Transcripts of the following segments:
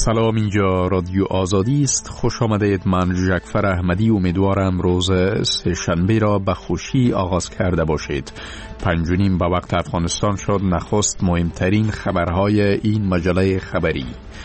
سلام، اینجا رادیو آزادی است. خوش آمدید. من جعفر احمدی امیدوارم روز سه‌شنبه را به خوشی آغاز کرده باشید. 5:30 به وقت افغانستان شد. نخست مهمترین خبرهای این مجله خبری.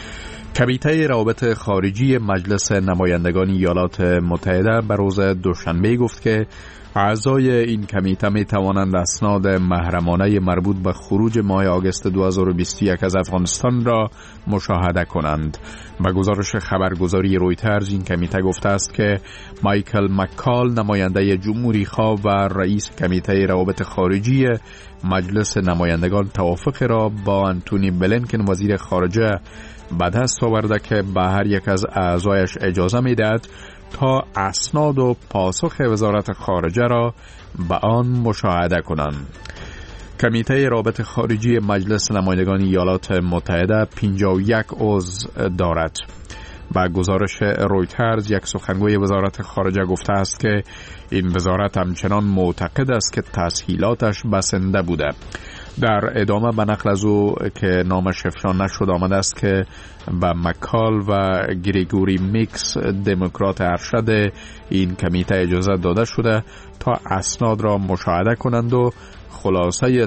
کمیته روابط خارجی مجلس نمایندگان ایالات متحده به روز دوشنبه گفت که اعضای این کمیته می توانند اسناد محرمانه مربوط به خروج ماه آگوست 2021 از افغانستان را مشاهده کنند. به گزارش خبرگزاری رویترز این کمیته گفته است که مایکل مکال، نماینده جمهوری خواه و رئیس کمیته روابط خارجی مجلس نمایندگان، توافق را با انتونی بلینکن وزیر خارجه به دست آورده که به هر یک از اعضایش اجازه می‌دهد تا اسناد و پاسخ وزارت خارجه را به آن مشاهده کنند. کمیته رابط خارجی مجلس نمایندگان ایالات متحده 51 عضو دارد. با گزارش رویترز یک سخنگوی وزارت خارجه گفته است که این وزارت همچنان معتقد است که تسهیلاتش بسنده بوده. در ادامه به نقل از او که نامش افشا نشد آمده است که به مکال و گریگوری میکس، دموکرات ارشد این کمیته، اجازه داده شده تا اسناد را مشاهده کنند و خلاصه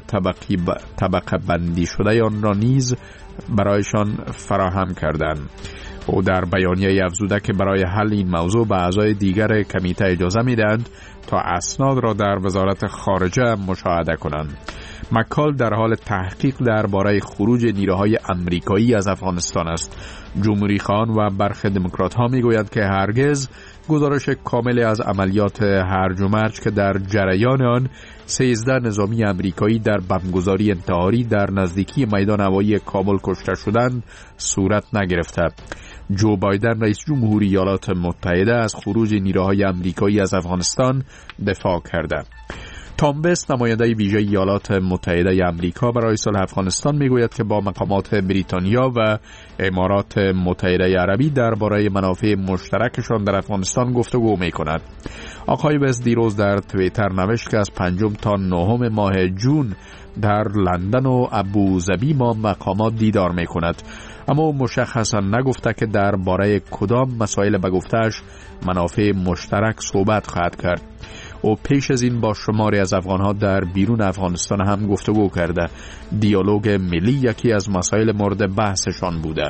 طبقه بندی شده آن را نیز برایشان فراهم کردند. او در بیانیه افزوده که برای حل این موضوع به اعضای دیگر کمیته اجازه میدهند تا اسناد را در وزارت خارجه مشاهده کنند. مکال در حال تحقیق درباره خروج نیروهای آمریکایی از افغانستان است. جمهوری خواهان و برخی دموکرات ها میگویند که هرگز گزارش کامل از عملیات هرج و مرج که در جریان آن 13 نظامی آمریکایی در بمبگذاری انتحاری در نزدیکی میدان هوایی کابل کشته شدند صورت نگرفته. جو بایدن، رئیس جمهوری ایالات متحده، از خروج نیروهای آمریکایی از افغانستان دفاع کرده. تام بست، نماینده ویژه ایالات متحده آمریکا برای صلح افغانستان، میگوید که با مقامات بریتانیا و امارات متحده عربی درباره منافع مشترکشان در افغانستان گفتگو میکند. آقای بست دیروز در توییتر نوشت که از 5 تا 9 ماه جون در لندن و ابوظبی با مقامات دیدار میکند، اما مشخصا نگفته که درباره کدام مسائل به گفته‌اش منافع مشترک صحبت خواهد کرد. او پیش از این با شماری از افغانها در بیرون افغانستان هم گفتگو کرده. دیالوگ ملی یکی از مسائل مورد بحثشان بوده.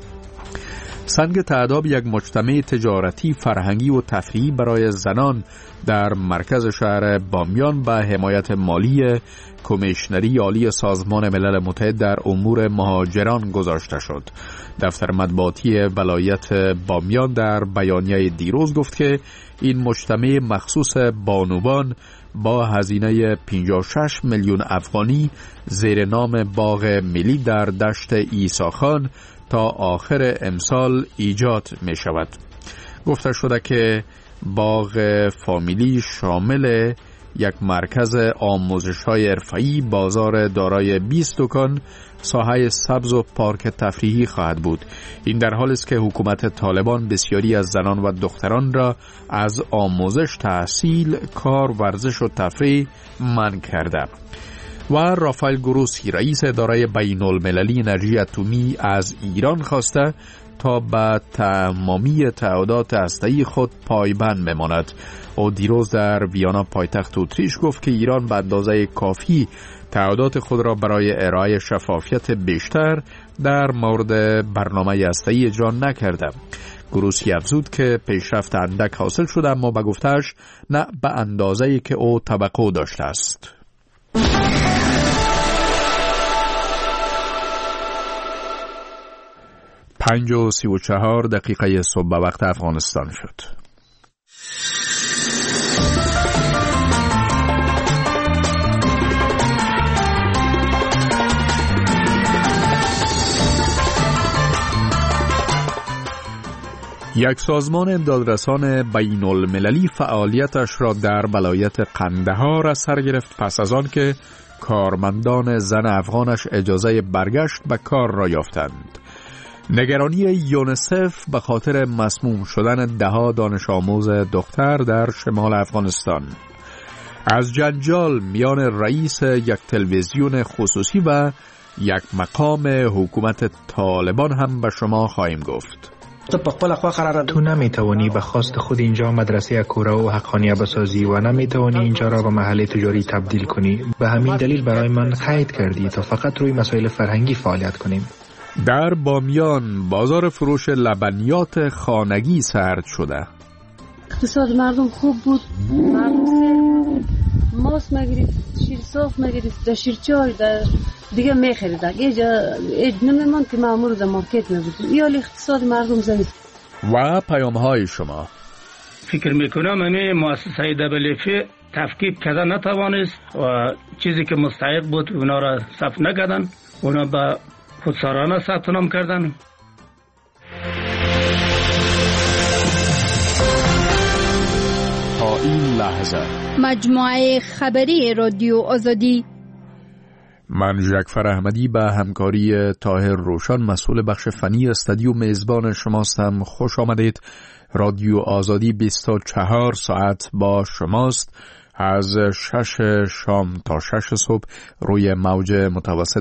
سنگ تعداب، یک مجتمع تجارتی، فرهنگی و تفریحی برای زنان در مرکز شهر بامیان، به حمایت مالی کمیشنری عالی سازمان ملل متحد در امور مهاجران گذاشته شد. دفتر مطبوعاتی ولایت بامیان در بیانیه دیروز گفت که این مجتمع مخصوص بانوان با هزینه 56 میلیون افغانی زیر نام باغ ملی در دشت عیسی خان تا آخر امسال ایجاد می شود. گفته شده که باغ فامیلی شامل یک مرکز آموزش‌های حرفه‌ای، بازار دارای 20 دکان، ساحه سبز و پارک تفریحی خواهد بود. این در حالی است که حکومت طالبان بسیاری از زنان و دختران را از آموزش، تحصیل، کار، ورزش و تفریح منع کرده. و رافائل گروسی، رئیس اداره بین‌المللی انرژی اتمی، از ایران خواسته تا به تمامی تعهدات هسته‌ای خود پایبند بماند. او دیروز در ویانا، پایتخت اتریش، گفت که ایران به اندازه کافی تعهدات خود را برای ارائه شفافیت بیشتر در مورد برنامه هسته‌ای اجرا نکرده. گروسی افزود که پیشرفت اندک حاصل شده، اما به گفته‌اش نه به اندازه‌ای که او توقع داشته است. 5:34 صبح به وقت افغانستان شد. یک سازمان امدادرسان بین المللی فعالیتش را در ولایت قندهار از سر گرفت پس از آن که کارمندان زن افغانش اجازه برگشت به کار را یافتند. نگرانی یونیسف به خاطر مسموم شدن 10 دانش آموز دختر در شمال افغانستان. از جنجال میان رئیس یک تلویزیون خصوصی و یک مقام حکومت طالبان هم به شما خواهیم گفت. تو نمیتوانی به خواست خود اینجا مدرسه کوره و حقانیه بسازی و نمیتوانی اینجا را به محل تجاری تبدیل کنی. به همین دلیل برای من قید کردی تا فقط روی مسائل فرهنگی فعالیت کنیم. در بامیان بازار فروش لبنیات خانگی سرد شده. اقتصاد مردم خوب بود، ماست مگیرید، شیر صاف مگیرید، در شیرچای دیگه میخریدن. اینجا نمیمان که معمول در مارکت نبود. یا اقتصاد مردم ضعیف. و پیام‌های شما. فکر میکنم همه مؤسسه WFP تفکیک کردن نتوانست و چیزی که مستحق بود اونا را ثبت نکردن، اونا به خودسرانه ثبت نام کردن. تا این لحظه مجموعه خبری رادیو آزادی. من جعفر احمدی به همکاری طاهر روشن مسئول بخش فنی استودیو میزبان شماستم. خوش آمدید. رادیو آزادی 24 ساعت با شماست، از 6 شام تا 6 صبح روی موج متوسط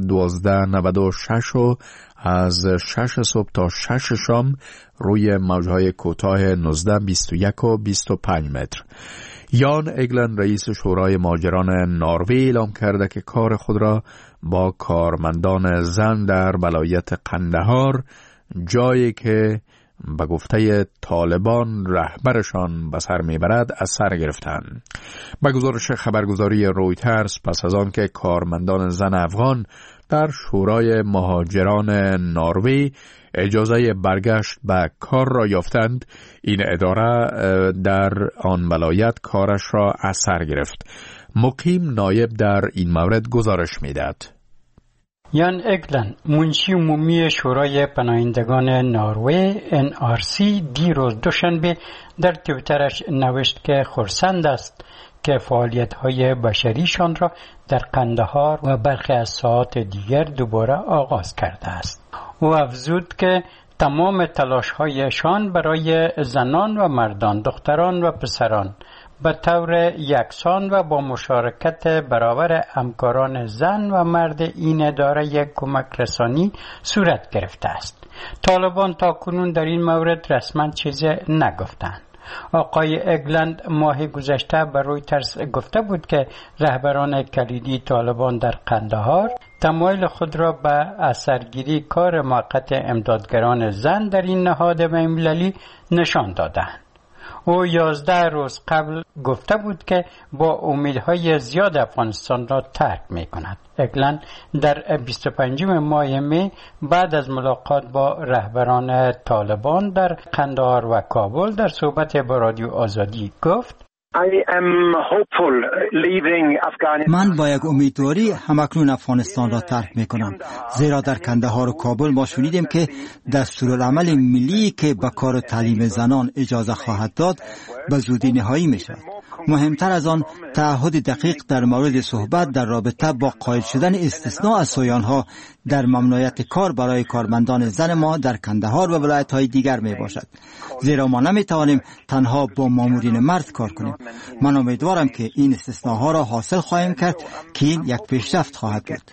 1296 و از 6 صبح تا 6 شام روی موجهای کوتاه 19، 21 و 25 متر. یان اگلن رئیس شورای مهاجران نروژ اعلام کرده که کار خود را با کارمندان زن در ولایت قندهار، جایی که به گفته طالبان رهبرشان به سر میبرد، از سر گرفتند. به گزارش خبرگزاری رویترز، پس از آن که کارمندان زن افغان در شورای مهاجران نروژ اجازه برگشت به کار را یافتند، این اداره در آن ولایت کارش را از سر گرفت. مقیم نایب در این مورد گزارش میدهد. یان اگلن منشی عمومی شورای پناهندگان نروژ NRC دیروز دوشنبه در توییترش نوشت که خرسند است که فعالیت‌های بشریشان را در قندهار و برخی از ساحات دیگر دوباره آغاز کرده است. او افزود که تمام تلاش‌هایشان برای زنان و مردان، دختران و پسران به طور یکسان و با مشارکت برابر همکاران زن و مرد این اداره کمک رسانی صورت گرفته است. طالبان تاکنون در این مورد رسما چیزی نگفتند. آقای اگلند ماه گذشته به رویترز گفته بود که رهبران کلیدی طالبان در قندهار تمایل خود را به اثرگیری کار موقت امدادگران زن در این نهاد بین‌المللی نشان دادند. او 11 روز قبل گفته بود که با امیدهای زیاد افغانستان را ترک می کند. اگلن در 25 ماه می بعد از ملاقات با رهبران طالبان در قندهار و کابل در صحبت با رادیو آزادی گفت: من با یک امیدواری همکنون افغانستان را ترک می کنم، زیرا در قندهار و کابل ما شنیدیم که دستورالعمل ملی که به کار و تعلیم زنان اجازه خواهد داد به زودی نهایی می شود. مهمتر از آن تعهد دقیق در مورد صحبت در رابطه با قائل شدن استثناء از سویانها در ممنوعیت کار برای کارمندان زن ما در قندهار و ولایت‌های دیگر می باشد، زیرا ما نمی توانیم تنها با مامورین مرد کار کنیم. من امیدوارم که این استثناءها را حاصل خواهیم کرد که این یک پیشرفت خواهد بود.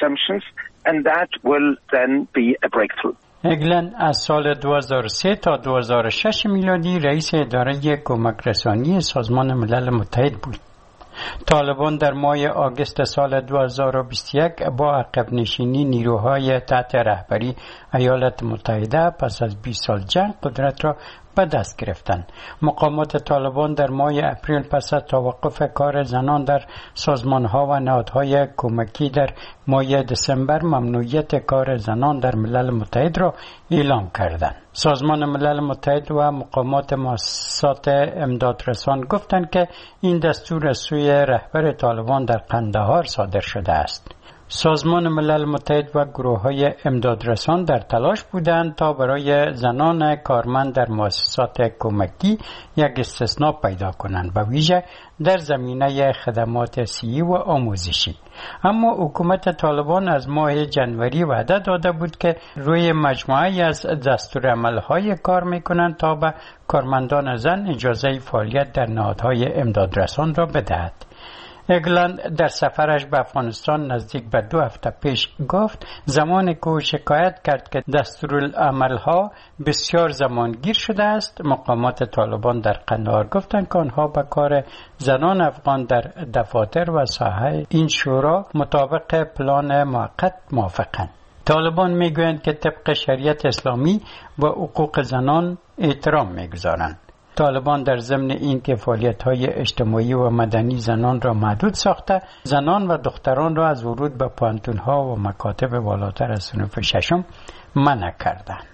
اگلن از سال 2003 تا 2006 میلادی رئیس اداره کمک رسانی سازمان ملل متحد بود. طالبان در ماه آگوست سال 2021 با عقب نشینی نیروهای تحت رهبری ایالات متحده پس از 20 سال جنگ قدرت را به دست گرفتند. مقامات طالبان در ماه اپریل پس از توقف کار زنان در سازمان‌ها و نهادهای کمکی در ماه دسامبر ممنوعیت کار زنان در ملل متحد را اعلام کردند. سازمان ملل متحد و مقامات مؤسسات امدادرسان گفتند که این دستور از سوی رهبر طالبان در قندهار صادر شده است. سازمان ملل متحد و گروه‌های امدادرسان در تلاش بودند تا برای زنان کارمند در مؤسسات کمکی یک استثناء پیدا کنند، به ویژه در زمینه خدمات صحی و آموزشی. اما حکومت طالبان از ماه جنوری وعده داده بود که روی مجموعه‌ای از دستورالعمل‌های کار می‌کنند تا به کارمندان زن اجازه فعالیت در نهادهای امدادرسان را بدهد. اگلند در سفرش به افغانستان نزدیک به 2 هفته پیش گفت زمانی که او شکایت کرد که دستورالعملها بسیار زمانگیر شده است، مقامات طالبان در قندهار گفتند که آنها به کار زنان افغان در دفاتر و ساحه این شورا مطابق پلان موقت موافقند. طالبان میگویند که طبق شریعت اسلامی و حقوق زنان احترام میگذارند. طالبان در ضمن اینکه فعالیت‌های اجتماعی و مدنی زنان را محدود ساخته، زنان و دختران را از ورود به پانتون‌ها و مکاتب بالاتر از صنف 6 منع کردند.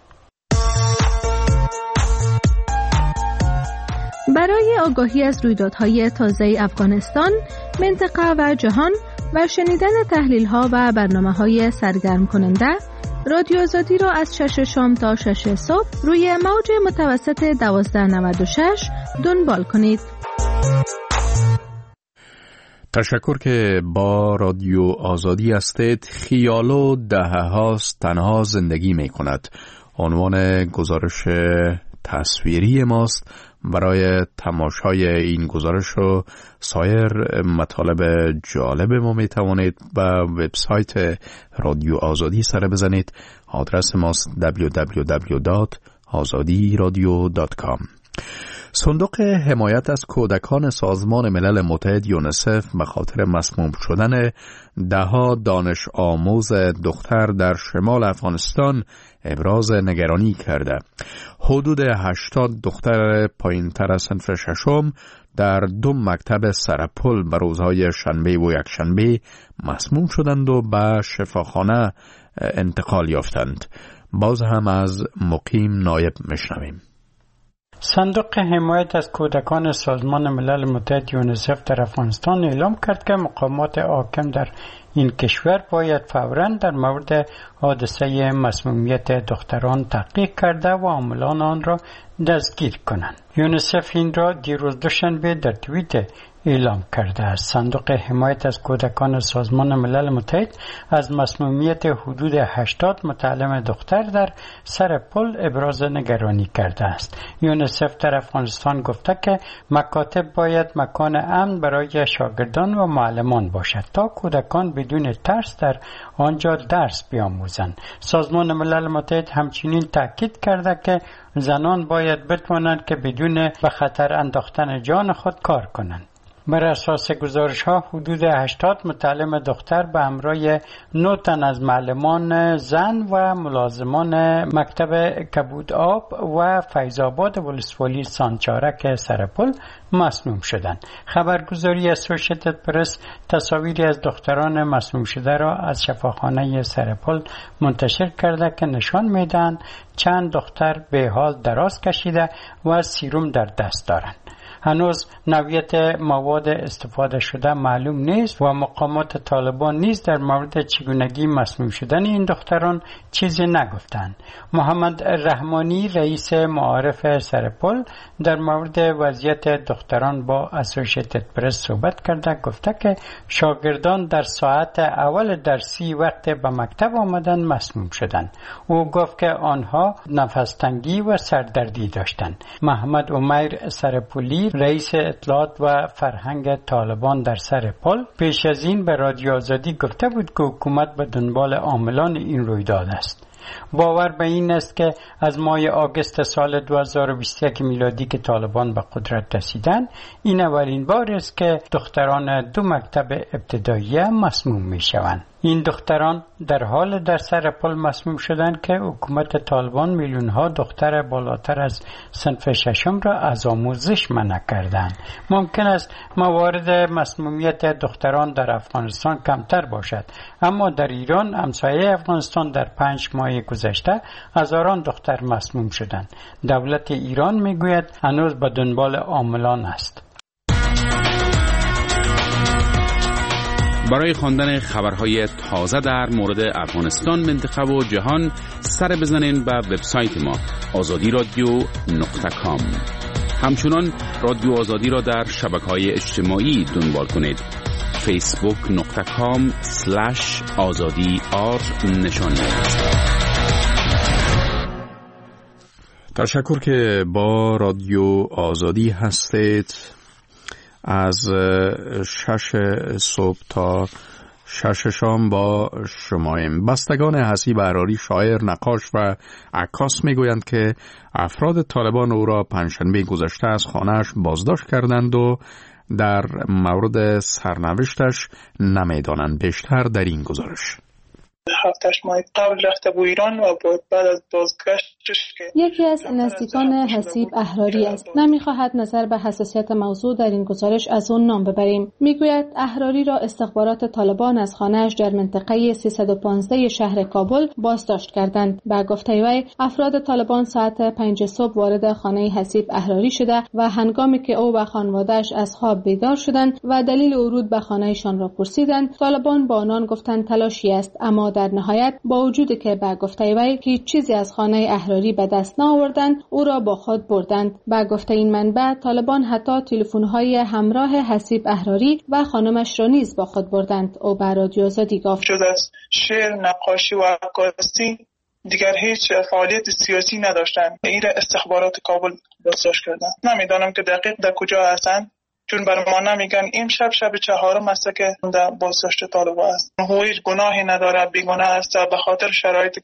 برای آگاهی از رویدادهای تازه افغانستان، منطقه و جهان و شنیدن تحلیل‌ها و برنامه‌های سرگرم کننده، رادیو آزادی را از 6 شام تا 6 صبح روی موج متوسط 1296 دنبال کنید. تشکر که با رادیو آزادی هستید. خیالو دهه هاست تنها زندگی می کند. عنوان گزارش تصویری ماست. برای تماشای این گزارش و سایر مطالب جالب ما می توانید به وبسایت رادیو آزادی سر بزنید. آدرس ماست www.azadiradio.com. صندوق حمایت از کودکان سازمان ملل متحد یونیسف به خاطر مسموم شدن 10 دانش آموز دختر در شمال افغانستان ابراز نگرانی کرده. حدود 80 دختر پایین‌تر از صنف 6 در 2 مکتب سرپل به روزهای شنبه و یکشنبه مسموم شدند و به شفاخانه انتقال یافتند. باز هم از مقیم نایب میشنویم. صندوق حمایت از کودکان سازمان ملل متحد یونیسف در افغانستان اعلام کرد که مقامات حاکم در این کشور باید فوراً در مورد حادثه مسمومیت دختران تحقیق کرده و عاملان آن را دستگیر کنند. یونیسف این را دیروز دوشنبه در توییت اعلام کرده است. صندوق حمایت از کودکان سازمان ملل متحد از مسمومیت حدود 80 متعلم دختر در سرپل ابراز نگرانی کرده است. یونیسف در افغانستان گفته که مکاتب باید مکان امن برای شاگردان و معلمان باشد تا کودکان بدون ترس در آنجا درس بیاموزند. سازمان ملل متحد همچنین تاکید کرده که زنان باید بتوانند که بدون به خطر انداختن جان خود کار کنند. بر اساس گزارش‌ها حدود 80 متعلم دختر به همراه 9 تن از معلمان زن و ملازمان مکتب کبود آب و فیض‌آباد ولسوالی سانچارک سرپل مسموم شدند. خبرگزاری اسوشیتد پرس تصاویری از دختران مسموم شده را از شفاخانه سرپل منتشر کرده که نشان می‌دهند چند دختر به حال دراز کشیده و سیروم در دست دارند. هنوز نوعیت مواد استفاده شده معلوم نیست و مقامات طالبان نیز در مورد چگونگی مسموم شدن این دختران چیزی نگفتند. محمد رحمانی رئیس معارف سرپل در مورد وضعیت دختران با اسوشیتد پرس صحبت کرده، گفته که شاگردان در ساعت اول درسی وقت به مکتب آمدن مسموم شدند. او گفت که آنها نفس تنگی و سردردی داشتند. محمد عمیر سرپولی رئیس اطلاعات و فرهنگ طالبان در سرپل پیش از این به رادیو آزادی گفته بود که حکومت به دنبال عاملان این رویداد است. باور به این است که از ماه آگوست سال 2021 میلادی که طالبان به قدرت رسیدند، این اولین بار است که دختران 2 مکتب ابتدایی مسموم می شوند. این دختران در حال در سرپل مسموم شدند که حکومت طالبان میلیون‌ها دختر بالاتر از صنف 6 را از آموزش منع کردند. ممکن است موارد مسمومیت دختران در افغانستان کمتر باشد، اما در ایران همسایه افغانستان در 5 ماه گذشته هزاران دختر مسموم شدند. دولت ایران میگوید هنوز به دنبال عاملان است. برای خواندن خبرهای تازه در مورد افغانستان، منطقه و جهان سر بزنین به وبسایت ما azadiradio.com. همچنان رادیو آزادی را در شبکه‌های اجتماعی دنبال کنید. facebook.com/azadi_r نشان دهید. تشکر که با رادیو آزادی هستید. از 6 صبح تا 6 شام با شماییم. بستگان حسیب احراری، شاعر، نقاش و عکاس میگویند که افراد طالبان او را پنجشنبه گذشته از خانه‌اش بازداشت کردند و در مورد سرنوشتش نمیدانند. بیشتر در این گزارش. 7 ماه قبل رفته بود ایران و بعد از بازگشتش یکی از نزدیکان حسیب احراری است. نمیخواهد نظر به حساسیت موضوع در این گزارش از اون نام ببریم. میگوید احراری را استخبارات طالبان از خانه‌اش در منطقه 315 شهر کابل بازداشت کردند. با گفته وی افراد طالبان ساعت 5 صبح وارد خانه حسیب احراری شده و هنگامی که او و خانواده‌اش از خواب بیدار شدند و دلیل ورود به خانه‌شان را پرسیدند، طالبان با آنان گفتند تلاشی است، اما در نهایت با وجودی که به گفته وی هیچ چیزی از خانه احراری به دست نآوردند، او را با خود بردند. به گفته این منبع طالبان حتی تلفن‌های همراه حسیب احراری و خانمش را نیز با خود بردند. او به رادیو آزادی گفت جز از شعر، نقاشی و عکاسی دیگر هیچ فعالیت سیاسی نداشتند. این استخبارات کابل بازداشت کردند. نمیدانم که دقیق در کجا هستند، چون بر ما نمیگن. این شب 4 است که در بازداشت طالبان است. او هیچ گناهی نداره، بیگناه است. به خاطر شرایط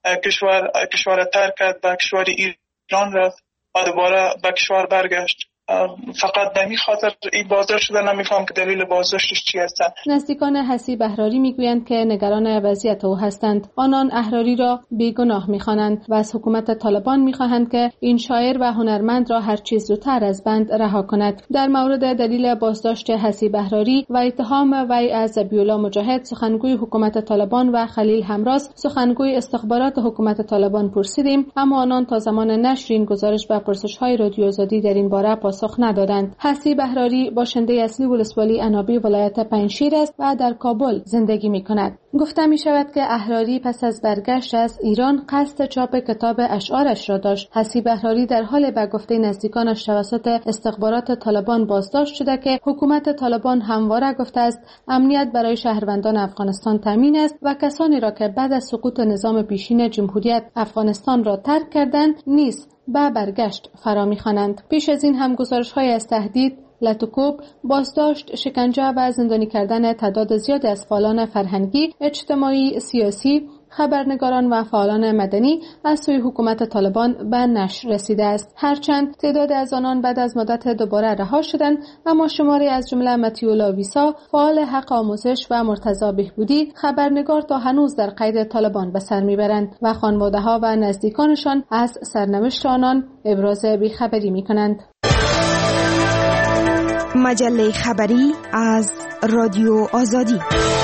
کشور ترک کرد، به کشور ایران رفت و دوباره به کشور برگشت. فقط به این خاطر این بازداشت شده. نمیفهم که دلیل بازداشتش چی هستند. نزدیکان حسیب احراری میگویند که نگران وضعیت او هستند. آنان احراری را بیگناه میخوانند و از حکومت طالبان میخواهند که این شاعر و هنرمند را هر چیز زودتر از بند رها کند. در مورد دلیل بازداشت حسیب احراری و اتهام وی از ذبیح‌الله مجاهد سخنگوی حکومت طالبان و خلیل همراز سخنگوی استخبارات حکومت طالبان پرسیدیم، اما آنان تا زمان نشر این گزارش و پرسش‌های رادیو آزادی در این باره پاسخ ندادند. حسیب احراری باشنده اصلی ولسوالی عنابی ولایت پنجشیر است و در کابل زندگی می‌کند. گفته می‌شود که احراری پس از برگشت از ایران قصد چاپ کتاب اشعارش را داشت. حسیب احراری در حال به گفته نزدیکانش توسط استخبارات طالبان بازداشت شده که حکومت طالبان همواره گفته است امنیت برای شهروندان افغانستان تامین است و کسانی را که بعد از سقوط نظام پیشین جمهوریت افغانستان را ترک کردند نیز به برگشت فرا می‌خوانند. پیش از این هم گزارش‌های از تهدید، لطوکوب، بازداشت، شکنجه و زندانی کردن تعداد زیادی از فعالان فرهنگی، اجتماعی، سیاسی، خبرنگاران و فعالان مدنی از سوی حکومت طالبان به نشر رسیده است. هرچند تعداد از آنان بعد از مدت دوباره رها شدند، اما شماری از جمله مطیع ویسا، فعال حق آموزش و مرتضی بهبودی، خبرنگار تا هنوز در قید طالبان به سر میبرند و خانواده‌ها و نزدیکانشان از سرنوشت آنان ابراز بیخبری میکنند. مجله خبری از رادیو آزادی.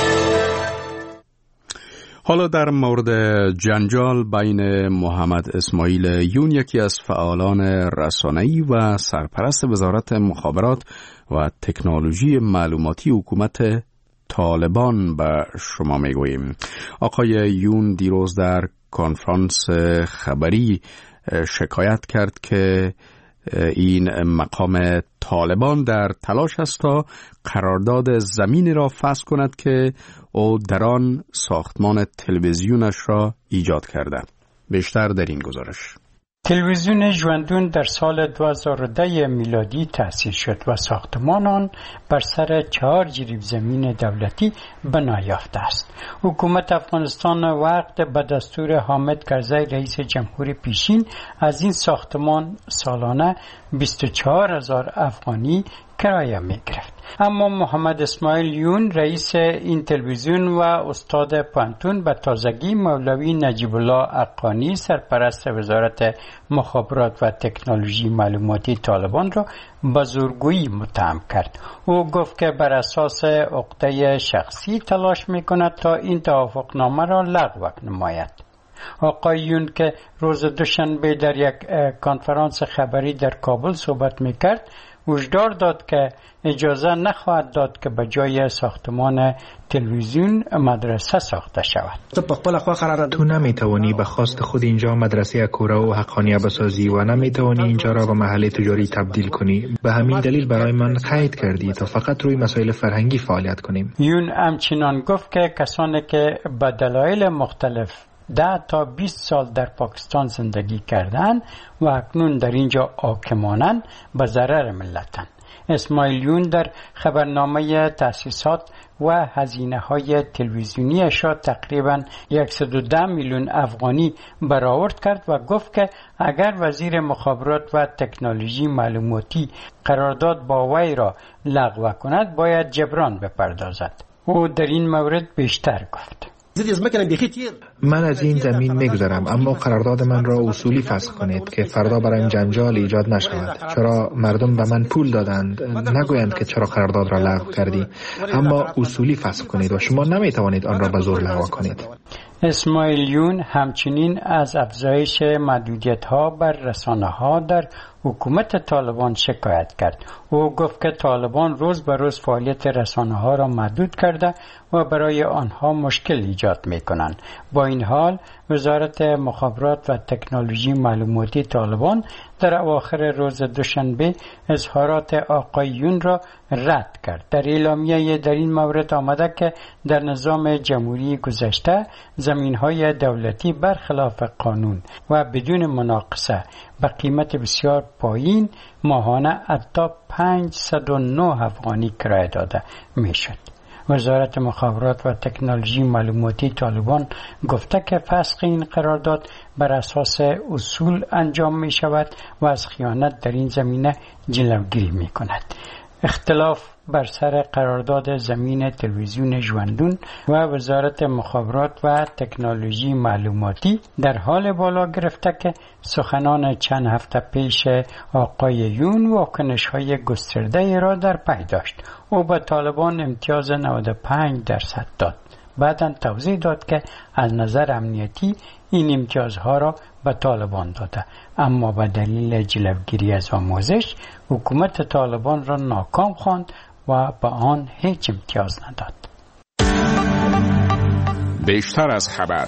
حالا در مورد جنجال بین محمد اسماعیل یون، یکی از فعالان رسانه‌ای و سرپرست وزارت مخابرات و تکنولوژی معلوماتی حکومت طالبان به شما میگوییم. آقای یون دیروز در کنفرانس خبری شکایت کرد که این مقام طالبان در تلاش است تا قرارداد زمینی را فسخ کند که او در آن ساختمان تلویزیونش را ایجاد کرده. بیشتر در این گزارش. تلویزیون ژوندون در سال 2010 میلادی تأسیس شد و ساختمان آن بر سر 4 جریب زمین دولتی بنا یافته است. حکومت افغانستان وقت به دستور حامد کرزی رئیس جمهور پیشین از این ساختمان سالانه 24,000 افغانی کرایه می گرفت. اما محمد اسماعیل یون رئیس این تلویزیون و استاد پانتون به تازگی مولوی نجیب الله حقانی سرپرست وزارت مخابرات و تکنولوژی معلوماتی طالبان را به زورگویی متهم کرد. او گفت که بر اساس عقده شخصی تلاش می کند تا این توافقنامه را لغو نماید. آقای یون که روز دوشنبه در یک کنفرانس خبری در کابل صحبت می کرد، هشدار داد که اجازه نخواهد داد که به جای ساختمان تلویزیون مدرسه ساخته شود. تو نمیتوانی به خواست خود اینجا مدرسه کوره و حقانیه بسازی و نمیتوانی اینجا را به محل تجاری تبدیل کنی. به همین دلیل برای من قید کردی تا فقط روی مسائل فرهنگی فعالیت کنیم. یون همچنان گفت که کسانی که به دلایل مختلف 10 تا 20 سال در پاکستان زندگی کردند و اکنون در اینجا حاکمانند به ضرر ملتند. اسماعیلیون در خبرنامه تأسیسات و هزینه‌های تلویزیونیش را تقریباً 110 میلیون افغانی برآورد کرد و گفت که اگر وزیر مخابرات و تکنولوژی معلوماتی قرارداد با وی را لغو کند باید جبران بپردازد. او در این مورد بیشتر گفت: من از این زمین میگذرم، اما قرارداد من را اصولی فسخ کنید که فردا برایم جنجال ایجاد نشود. چرا مردم به من پول دادند، نگویند که چرا قرارداد را لغو کردی، اما اصولی فسخ کنید و شما نمیتوانید آن را به زور لغو کنید. اسماعیلیون همچنین از افزایش محدودیت‌ها بر رسانه‌ها در حکومت طالبان شکایت کرد. او گفت که طالبان روز به روز فعالیت رسانه‌ها را محدود کرده و برای آنها مشکل ایجاد می‌کنند. با این حال وزارت مخابرات و تکنولوژی معلوماتی طالبان در اواخر روز دوشنبه اظهارات آقای یون را رد کرد. در اعلامیه در این مورد آمده که در نظام جمهوری گذشته زمین‌های دولتی برخلاف قانون و بدون مناقصه به قیمت بسیار پایین ماهانه حتی 509 افغانی کرایه داده میشد. وزارت مخابرات و تکنولوژی معلوماتی طالبان گفته که فسخ این قرارداد بر اساس اصول انجام می شود و از خیانت در این زمینه جلوگیری می کند. اختلاف بر سر قرارداد زمین تلویزیون ژوندون و وزارت مخابرات و تکنولوژی معلوماتی در حال بالا گرفته که سخنان چند هفته پیش آقای یون واکنش‌های گسترده را در پی داشت. او به طالبان امتیاز 95% داد. بعداً توضیح داد که از نظر امنیتی این امتیازها را به طالبان داده، اما به دلیل جلوگیری از آموزش حکومت طالبان را ناکام خواند و به آن هیچ امتیاز نداد. بیشتر از خبر.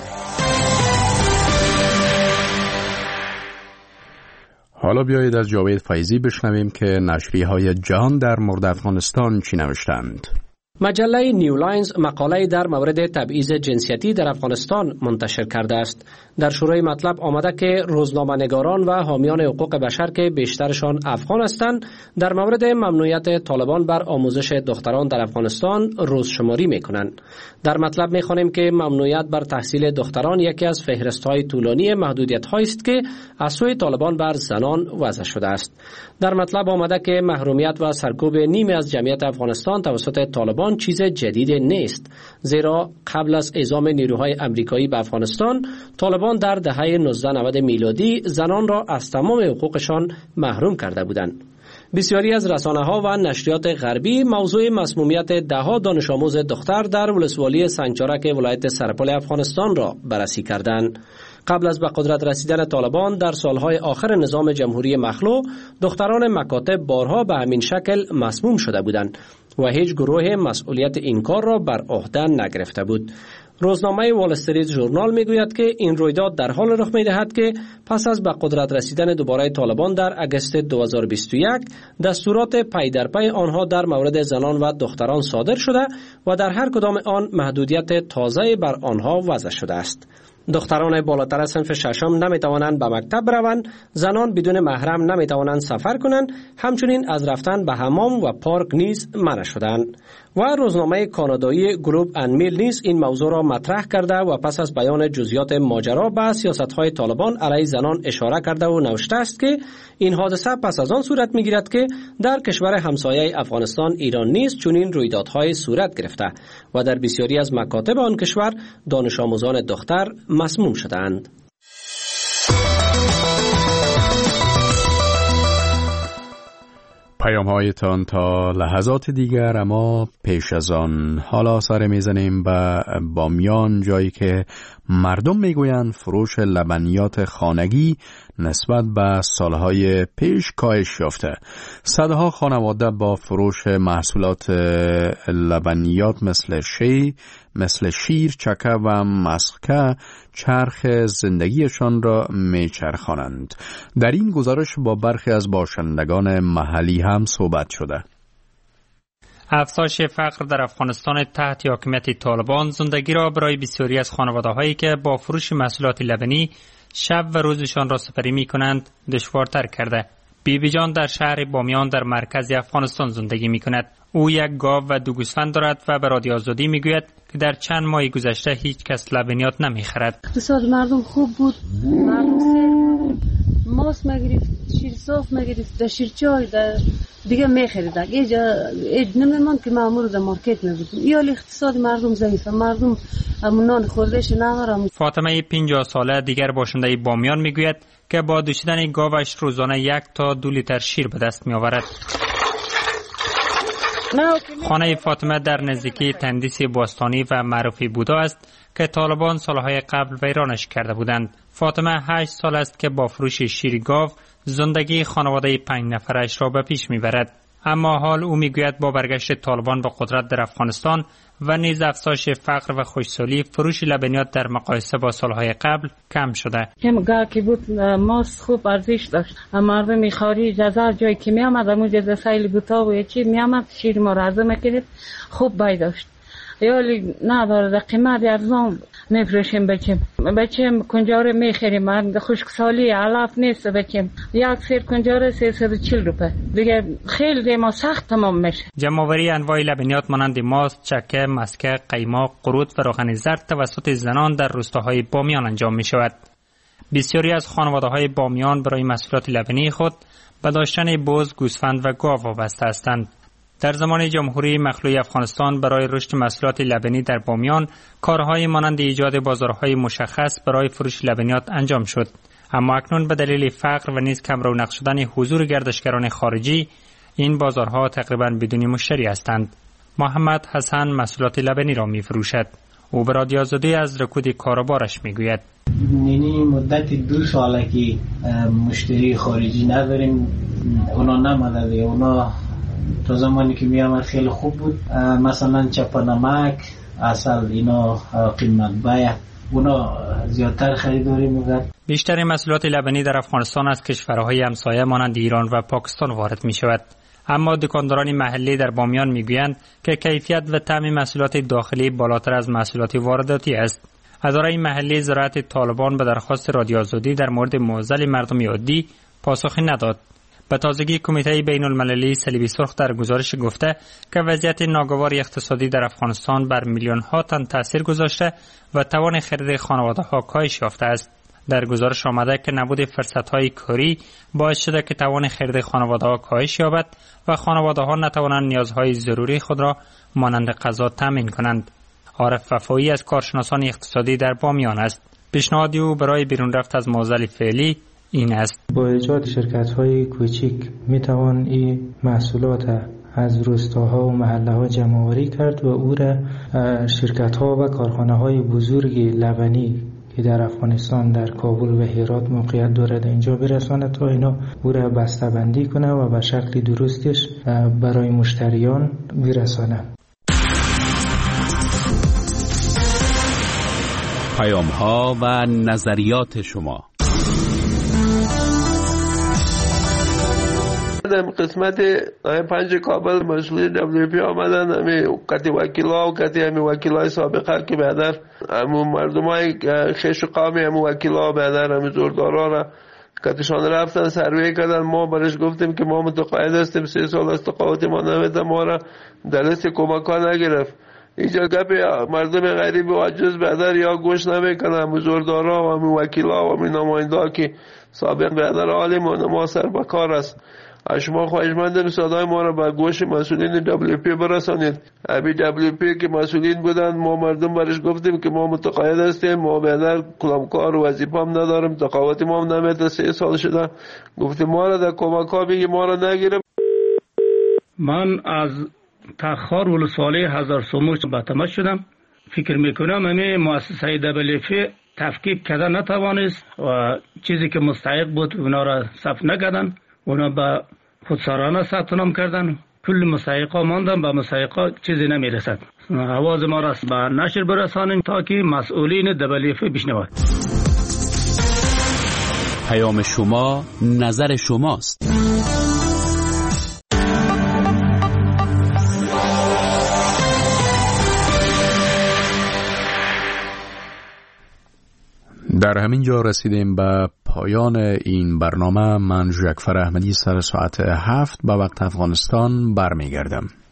حالا بیایید از جاوید فیضی بشنویم که نشریه‌های جهان در مورد افغانستان چی نوشتند. مجله نیو لاینز مقاله در مورد تبعیض جنسیتی در افغانستان منتشر کرده است. در شروع مطلب آمده که روزنامه‌نگاران و حامیان حقوق بشر که بیشترشان افغان هستند در مورد ممنوعیت طالبان بر آموزش دختران در افغانستان روزشماری می‌کنند. در مطلب می‌خوانیم که ممنوعیت بر تحصیل دختران یکی از فهرست‌های طولانی محدودیت‌هایی است که از سوی طالبان بر زنان وضع شده است. در مطلب آمده که محرومیت و سرکوب نیمی از جمعیت افغانستان توسط طالبان چیز جدید نیست، زیرا قبل از اعزام نیروهای امریکایی به افغانستان طالبان در دهه 1990 میلادی زنان را از تمام حقوقشان محروم کرده بودند. بسیاری از رسانه‌ها و نشریات غربی موضوع مسمومیت ده‌ها دانش آموز دختر در ولسوالی سنگچارک ولایت سرپل افغانستان را بررسی کردند. قبل از به قدرت رسیدن طالبان در سالهای آخر نظام جمهوری مخلوع دختران مکاتب بارها به همین شکل مسموم شده بودند و هیچ گروه مسئولیت این کار را بر عهده نگرفته بود. روزنامه وال استریت ژورنال میگوید که این رویداد در حال رخ میدهد که پس از به قدرت رسیدن دوباره طالبان در اگست 2021 دستورات پی در پی آنها در مورد زنان و دختران صادر شده و در هر کدام آن محدودیت تازه بر آنها وضع شده است. دختران بالاتر از صنف ششم نمیتوانند به مکتب بروند، زنان بدون محرم نمیتوانند سفر کنند، همچنین از رفتن به حمام و پارک نیز منع شدند. و روزنامه کانادایی گلوب اند میل نیز این موضوع را مطرح کرده و پس از بیان جزئیات ماجرا به سیاست‌های طالبان علیه زنان اشاره کرده و نوشته است که این حادثه پس از آن صورت می‌گیرد که در کشور همسایه افغانستان ایران نیز چنین رویدادهای صورت گرفته و در بسیاری از مکاتب آن کشور دانش آموزان دختر مسموم شدند. پیام‌هایتان تا لحظات دیگر، اما پیش از آن حالا سر میزنیم به بامیان، جایی که مردم میگویند فروش لبنیات خانگی نسبت به سالهای پیش کاهش یافته. صدها خانواده با فروش محصولات لبنیات مثل شیر، چکه و مسکه چرخ زندگیشان را میچرخانند. در این گزارش با برخی از باشندگان محلی هم صحبت شده. افزایش فقر در افغانستان تحت حاکمیت طالبان زندگی را برای بسیاری از خانواده‌هایی که با فروش محصولات لبنی شب و روزشان را سپری می‌کنند دشوارتر کرده. بیبی جان در شهر بامیان در مرکز افغانستان زندگی می کند. او یک گاو و 2 گوسفند دارد و به رادیو آزادی می گوید که در چند ماه گذشته هیچ کس لبنیات نمی خرد. اقتصاد مردم خوب بود، مردم ماست میگرفت، شیر صاف میگرفت، شیرچای دیگه میخریدن. اینجا نمیمان که معمول در مارکت میبودیم. یا اقتصاد مردم ضعیفه، مردم نان خوردهش ندارن. فاطمه 50 ساله دیگر باشنده بامیان میگوید که با دوشیدن گاوش روزانه 1 تا 2 لیتر شیر به دست می آورد. خانه فاطمه در نزدیکی تندیس باستانی و معروفی بودا است که طالبان سالهای قبل ویرانش کرده بودند. فاطمه 8 سال است که با فروش شیر گاو زندگی خانواده 5 نفرش را به پیش میبرد. اما حال او میگوید با برگشت طالبان به قدرت در افغانستان و نیز افزایش فقر و خشکسالی فروش لبنیات در مقایسه با سالهای قبل کم شده. گاه که بود ماست خوب ارزش داشت. مردم خارج از هر جایی که می آمد موجود سیل بوتا و چی می آمد شیر ما را عرضه میکرد خوب بای داشت. یالی نداره قیمت ارزان میفروشیم بچیم کنجاره میخریم خشکسالی علف نیست بچیم 1 سیر کنجاره 340 روپه دیگه خیلی ما سخت تمام میشه. جمع‌آوری انواع لبنیات مانند ماست، چکه، مسکه، قیماق، قروت و روغن زرد توسط زنان در روستاهای بامیان انجام می شود. بسیاری از خانواده‌های بامیان برای محصولات لبنی خود به داشتن بز، گوسفند و گاو وابسته هستند. در زمان جمهوری مخلوع افغانستان برای رشد محصولات لبنی در بامیان کارهای مانند ایجاد بازارهای مشخص برای فروش لبنیات انجام شد. اما اکنون به دلیل فقر و نیز کم رونق شدن حضور گردشگران خارجی این بازارها تقریبا بدون مشتری هستند. محمد حسن محصولات لبنی را می فروشد. او به رادیو آزادی از رکود کاروبارش می گوید. یعنی مدت 2 ساله که مشتری خارجی نداریم. اونا نماده دیگه. اونا تا زمانی که می آمد خیلی خوب بود. مثلا چپنمک، اصل اینا قیمت بایه. اونا زیادتر خریداری می‌کرد. بیشتر محصولات لبنی در افغانستان از کشورهای همسایه مانند ایران و پاکستان وارد می شود. اما دکانداران محلی در بامیان میگویند که کیفیت و طعم محصولات داخلی بالاتر از محصولات وارداتی است. اداره محلی زراعت طالبان به درخواست رادیو آزادی در مورد معضل مردم عادی پاسخی نداد. به تازگی کمیته بین المللی صلیب سرخ در گزارش گفته که وضعیت ناگوار اقتصادی در افغانستان بر میلیون ها تن تاثیر گذاشته و توان خرید خانواده ها کاهش یافته است. در گزارش آمده که نبود فرصت های کاری باعث شده که توان خرید خانواده ها کاهش یابد و خانواده ها نتوانند نیازهای ضروری خود را مانند غذا تامین کنند. عارف وفایی از کارشناسان اقتصادی در بامیان است. پیشنهاد او برای بیرون رفت از معضل فعلی این است: با ایجاد شرکت‌های کوچک می‌توان این محصولات از روستاها و محله‌ها جمع‌آوری کرد و او را شرکت‌ها و کارخانه‌های بزرگ لبنی که در افغانستان در کابل و هرات موقعیت دارد اینجا برساند تا اینا او را بسته‌بندی کنه و به شکل درستش برای مشتریان برسانه. پیام‌ها و نظریات شما. در قسمت 5 کابل مسئولین WP آمدن، همه کتی وکیلا و کتی همه وکیلای سابقه که بعدر همون مردم های خیش و قامی همون وکیلا بعدر همه زوردارا را کتشان رفتن سروی کردن. ما برش گفتیم که ما متقاعد هستیم 3 سال از تقاعد ما نمیده، ما را در لیست کمک ها نگرفت. اینجا گپ مردم غریب و عجز بعدر یا گوش نمیکنن. همون زوردارا و همون وکیلا و همون نماینده که سابق بعدر عالم و ما سر بکار است. شما خواهشمندم صدای ما را به گوش مسئولین WP برسانید. ابی WP که مسئولین بودند ما مردم برش گفتیم که ما متقاعد هستیم، ما بعدر کلامکار و وظیفه هم نداریم، تقاعد ما هم نمیده، 3 سال شده. گفتیم ما را در کمک ها بگی ما را نگیرم. من از تخار ولسوالی هزار سوموش به تماس شدم. فکر میکنم همه مؤسسه WP تفکیک کرده نتوانست و چیزی که مستحق بود اونا را صف نکردن، اونا به خودسرانه ثبت نام کردن. کل مستحقا ماندن، به مستحقا چیزی نمیرسد. آواز ما را به نشر برسانیم تا که مسئولین WP بشنوند. پیام شما نظر شماست. در همین جا رسیدیم به پایان این برنامه من جعفر احمدی سر ساعت 7 به وقت افغانستان برمیگردم.